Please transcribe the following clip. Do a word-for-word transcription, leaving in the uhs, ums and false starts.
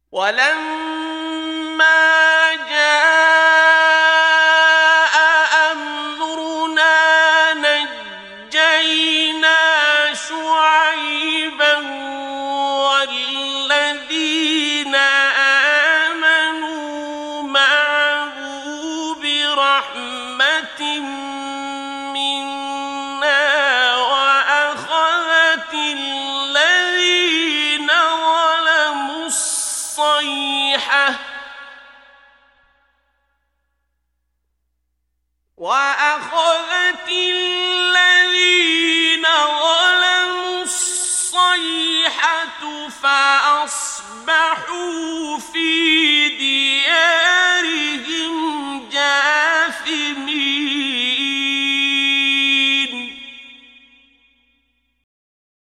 ولما جاء أمرنا نجينا شعيبا والذين آمنوا معه برحمة منا وأخذت الذين ظلموا الصيحة وأخذت الذين ظلموا الصيحة فأصبحوا في ديارهم